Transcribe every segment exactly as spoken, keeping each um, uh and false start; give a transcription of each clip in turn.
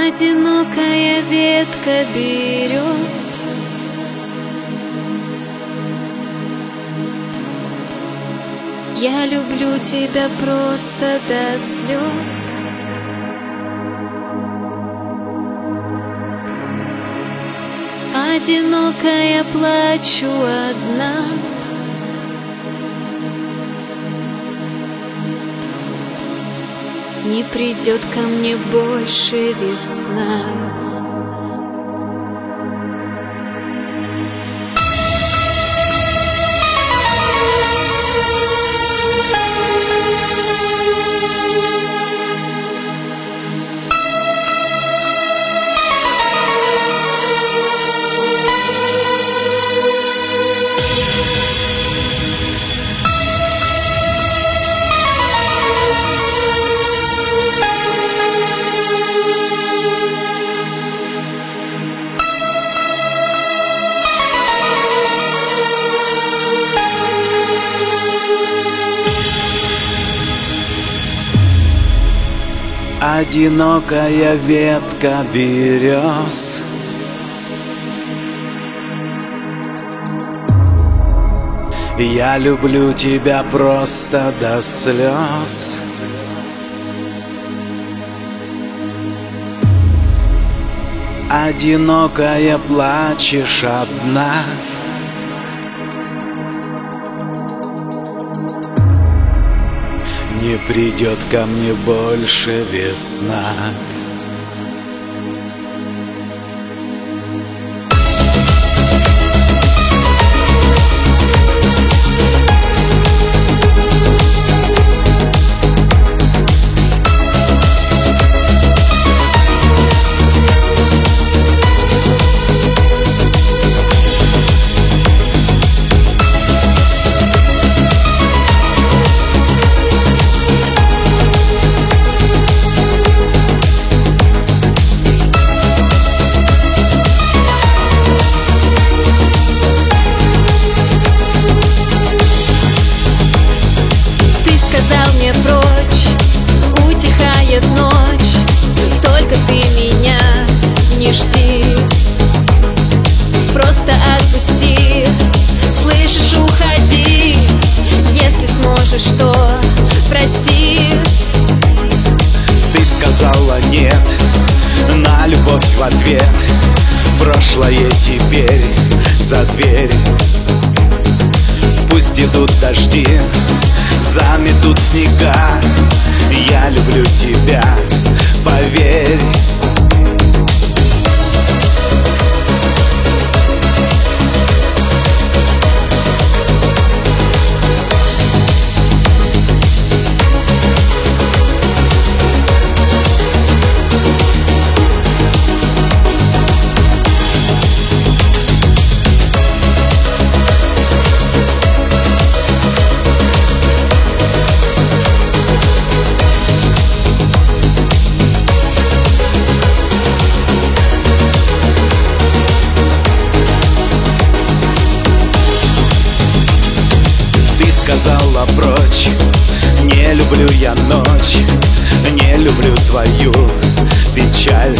Одинокая ветка берез, я люблю тебя просто до слез. Одинокая плачу одна, не придет ко мне больше весна. Одинокая ветка берез, я люблю тебя просто до слез. Одинокая плачешь одна, не придет ко мне больше весна. Прочь, утихает ночь, только ты меня не жди, просто отпусти, слышишь, уходи, если сможешь, то прости. Ты сказала нет на любовь в ответ, прошлое теперь за дверь. Пусть идут дожди, заметут снега, я люблю тебя, поверь. Сказала прочь, не люблю я ночь, не люблю твою печаль.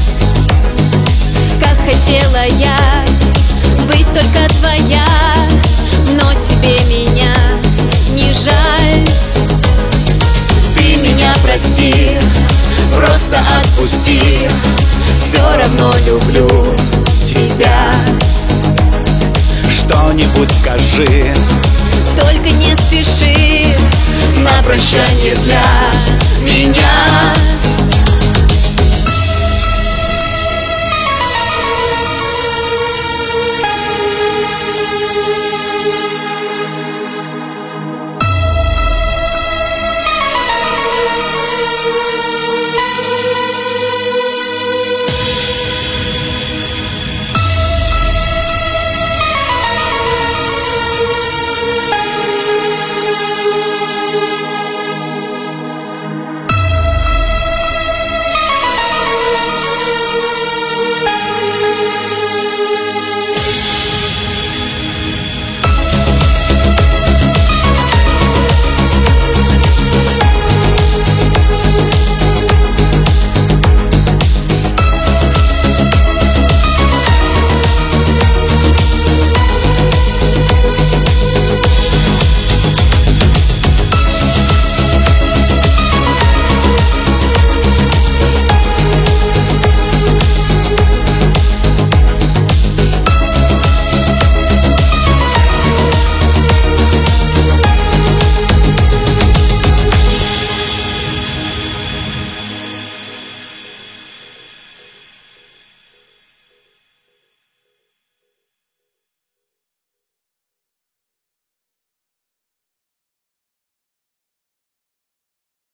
Как хотела я быть только твоя, но тебе меня не жаль. Ты меня прости, просто отпусти, все равно люблю тебя. Что-нибудь скажи, только не спеши на прощание для